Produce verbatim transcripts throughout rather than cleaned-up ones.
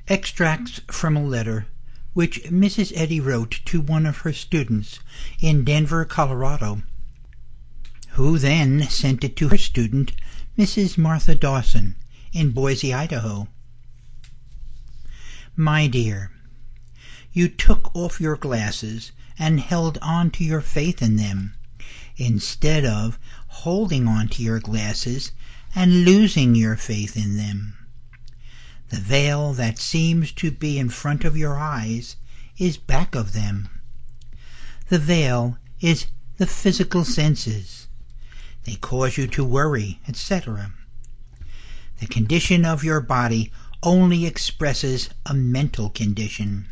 Extracts from a letter which Missus Eddy wrote to one of her students in Denver, Colorado, who then sent it to her student, Missus Martha Dawson, in Boise, Idaho. My dear, you took off your glasses and held on to your faith in them, instead of holding on to your glasses and losing your faith in them. The veil that seems to be in front of your eyes is back of them. The veil is the physical senses. They cause you to worry, et cetera. The condition of your body only expresses a mental condition.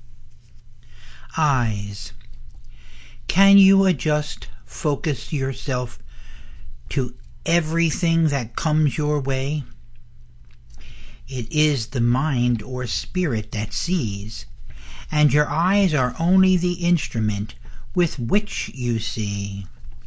Eyes. Can you adjust, focus yourself to everything that comes your way? It is the mind or spirit that sees, and your eyes are only the instrument with which you see.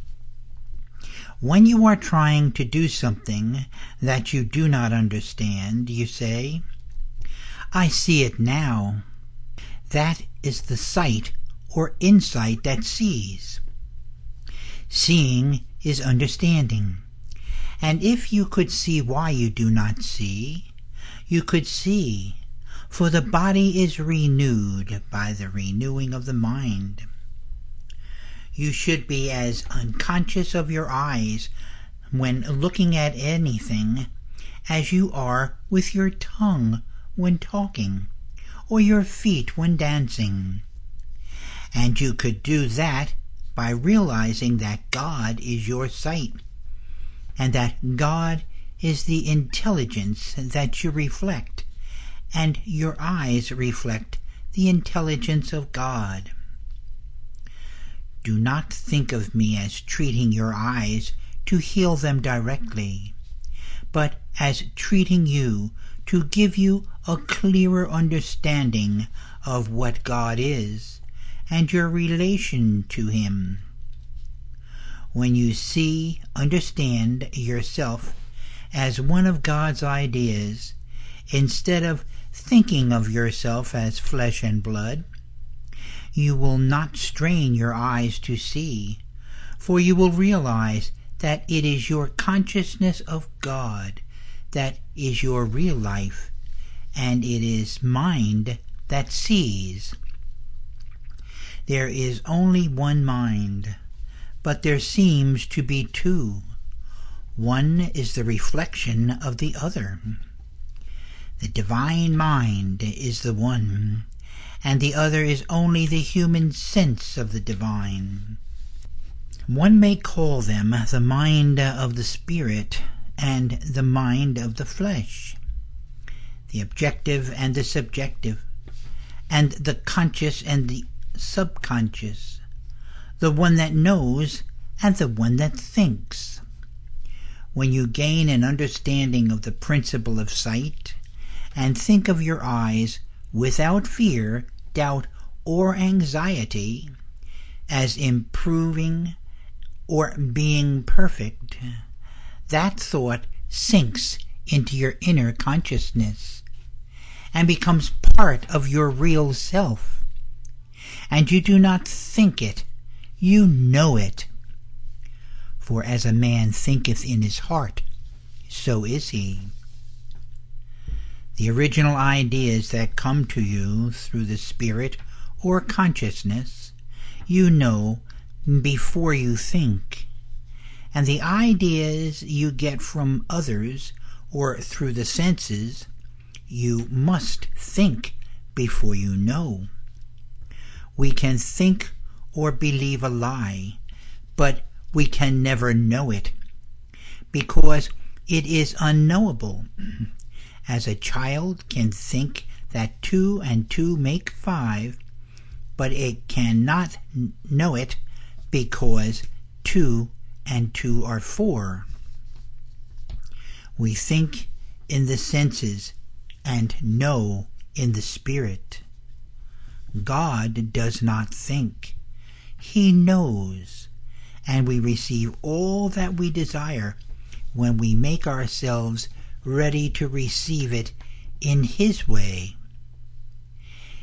When you are trying to do something that you do not understand, you say, "I see it now." That is the sight or insight that sees. Seeing is understanding, and if you could see why you do not see, you could see, for the body is renewed by the renewing of the mind. You should be as unconscious of your eyes when looking at anything as you are with your tongue when talking, or your feet when dancing. And you could do that by realizing that God is your sight, and that God is the intelligence that you reflect, and your eyes reflect the intelligence of God. Do not think of me as treating your eyes to heal them directly, but as treating you to give you a clearer understanding of what God is and your relation to Him. When you see, understand yourself as one of God's ideas, instead of thinking of yourself as flesh and blood, you will not strain your eyes to see, for you will realize that it is your consciousness of God that is your real life, and it is mind that sees. There is only one mind, but there seems to be two. One is the reflection of the other. The divine mind is the one, and the other is only the human sense of the divine. One may call them the mind of the spirit and the mind of the flesh, the objective and the subjective, and the conscious and the subconscious, the one that knows and the one that thinks. When you gain an understanding of the principle of sight, and think of your eyes without fear, doubt, or anxiety as improving or being perfect, that thought sinks into your inner consciousness and becomes part of your real self. And you do not think it, you know it. For as a man thinketh in his heart, so is he. The original ideas that come to you through the spirit or consciousness, you know before you think, and the ideas you get from others or through the senses, you must think before you know. We can think or believe a lie, but we can never know it, because it is unknowable. As a child can think that two and two make five, but it cannot know it because two and two are four. We think in the senses and know in the spirit. God does not think. He knows, and we receive all that we desire when we make ourselves ready to receive it in His way.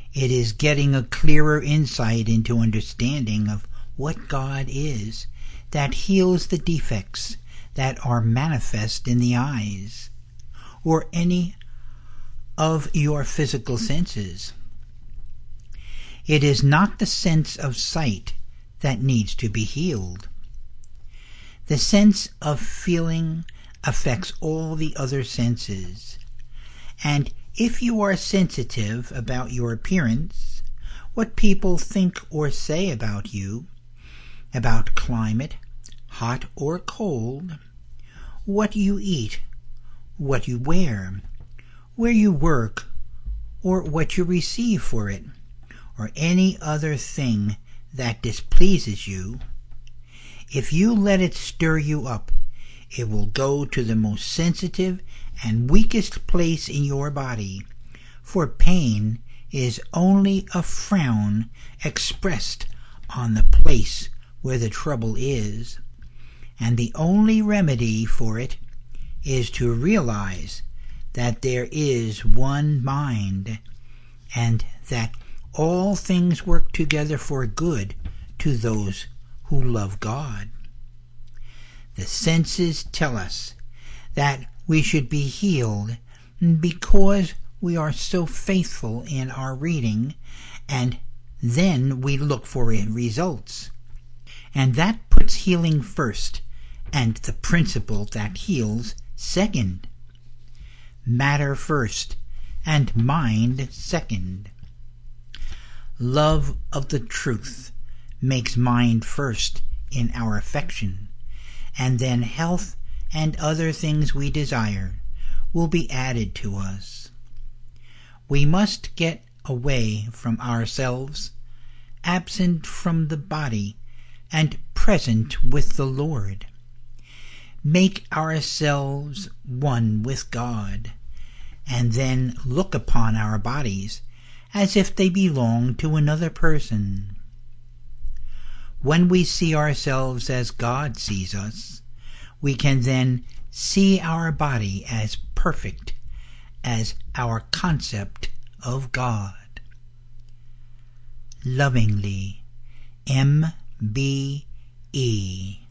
It is getting a clearer insight into understanding of what God is that heals the defects that are manifest in the eyes or any of your physical senses. It is not the sense of sight that needs to be healed. The sense of feeling affects all the other senses, and if you are sensitive about your appearance, what people think or say about you, about climate, hot or cold, what you eat, what you wear, where you work, or what you receive for it, or any other thing that displeases you, if you let it stir you up, it will go to the most sensitive and weakest place in your body, for pain is only a frown expressed on the place where the trouble is, and the only remedy for it is to realize that there is one mind, and that all things work together for good to those who love God. The senses tell us that we should be healed because we are so faithful in our reading, and then we look for results. And that puts healing first, and the principle that heals second. Matter first, and mind second. Love of the truth makes mind first in our affection, and then health and other things we desire will be added to us. We must get away from ourselves, absent from the body, and present with the Lord. Make ourselves one with God, and then look upon our bodies as if they belong to another person. When we see ourselves as God sees us, we can then see our body as perfect as our concept of God. Lovingly, M B E